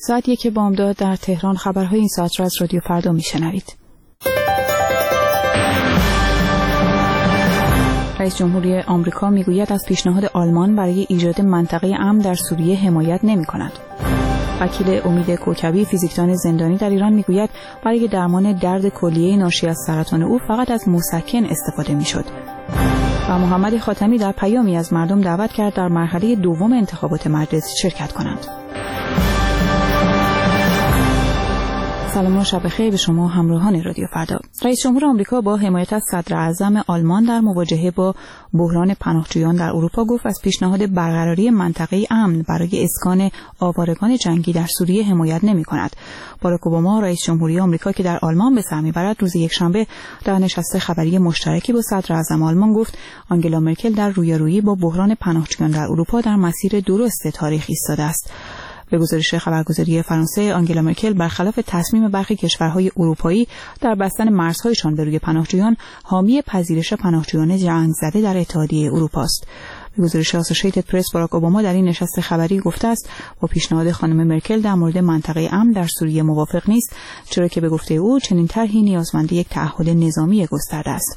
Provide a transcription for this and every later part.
ساعت 1 بامداد در تهران. خبرهای این ساعت را از رادیو فردا میشنوید. رئیس جمهوری آمریکا میگوید از پیشنهاد آلمان برای ایجاد منطقه امن در سوریه حمایت نمی‌کند. وکیل امید کوکبی، فیزیکدان زندانی در ایران، میگوید برای درمان درد کلیه ناشی از سرطان او فقط از مسکن استفاده میشد. و محمد خاتمی در پیامی از مردم دعوت کرد در مرحله دوم انتخابات مجلس شرکت کنند. سلام و شب بخیر به شما همراهان رادیو فردا. رئیس جمهور آمریکا با حمایت از صدر اعظم آلمان در مواجهه با بحران پناهجویان در اروپا گفت از پیشنهاد برقراری منطقه امن برای اسکان آوارگان جنگی در سوریه حمایت نمی‌کند. باراک اوباما رئیس جمهوری آمریکا که در آلمان به سر می‌برد روز یکشنبه در نشست خبری مشترکی با صدر اعظم آلمان گفت آنگلا مرکل در رویارویی با بحران پناهجویان در اروپا در مسیر درست تاریخ ایستاده است. به گزارش خبرگزاری فرانسه، آنگلا مرکل برخلاف تصمیم برخی کشورهای اروپایی در بستن مرزهایشان به روی پناهجویان، حامی پذیرش پناهجویان جنگ زده در اتحادیه اروپا است. به گزارش آسوشیتد پرس، باراک اوباما در این نشست خبری گفته است با پیشنهاد خانم مرکل در مورد منطقه امن در سوریه موافق نیست، چرا که به گفته او چنین طرحی نیازمند یک تعهد نظامی گسترده است.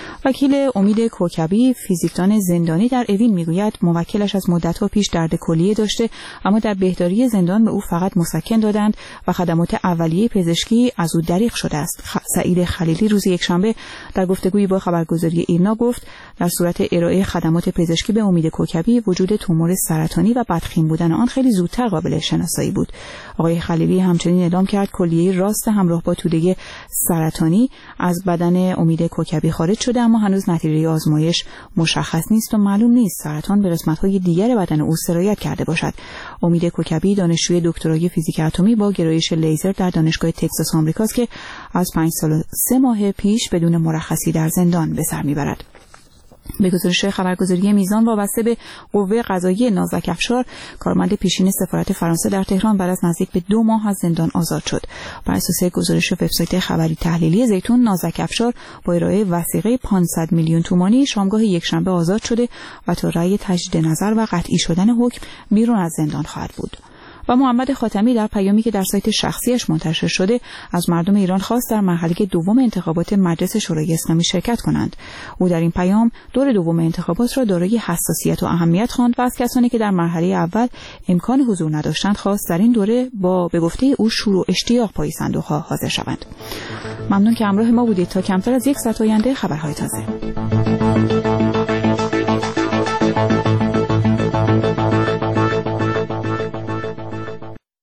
وکیل امید کوکبی، فیزیکدان زندانی در اوین، میگوید موکلش از مدت‌ها پیش درد کلیه داشته، اما در بهداری زندان به او فقط مسکن دادند و خدمات اولیه پزشکی از او دریغ شده است. سعید خلیلی روز یکشنبه در گفتگویی با خبرگزاری ایرنا گفت در صورت ارائه خدمات پزشکی به امید کوکبی وجود تومور سرطانی و بدخیم بودن آن خیلی زودتر قابل شناسایی بود. آقای خلیلی همچنین اعلام کرد کلیه راست همراه با توده سرطانی از بدن امید کوکبی خارج شده، اما هنوز نتیجه آزمایش مشخص نیست و معلوم نیست سرطان به قسمت‌های دیگر بدن او سرایت کرده باشد. امید کوکبی دانشجوی دکترای فیزیک اتمی با گرایش لیزر در دانشگاه تگزاس آمریکاست که از 5 سال و 3 ماه پیش بدون مرخصی در زندان به سر میبرد. به گزارش خبرگزاری میزان وابسته به قوه قضاییه، نازک افشار، کارمند پیشین سفارت فرانسه در تهران بعد از نزدیک به 2 ماه از زندان آزاد شد. بر اساس گزارش وبسایت خبری تحلیلی زیتون، نازک افشار با ارائه وثیقه 500 میلیون تومانی شامگاه یکشنبه آزاد شده و تا رأی تجدید نظر و قطعی شدن حکم بیرون از زندان خواهد بود. و محمد خاتمی در پیامی که در سایت شخصیش منتشر شده از مردم ایران خواست در مرحله دوم انتخابات مجلس شورای اسلامی شرکت کنند. او در این پیام دور دوم انتخابات را دارای حساسیت و اهمیت خواند و از کسانی که در مرحله اول امکان حضور نداشتند خواست در این دوره با به گفته او شور و اشتیاق پای صندوق‌ها حاضر شوند. ممنون که همراه ما بودید. تا کمتر از یک ساعت آینده خبرهای تازه.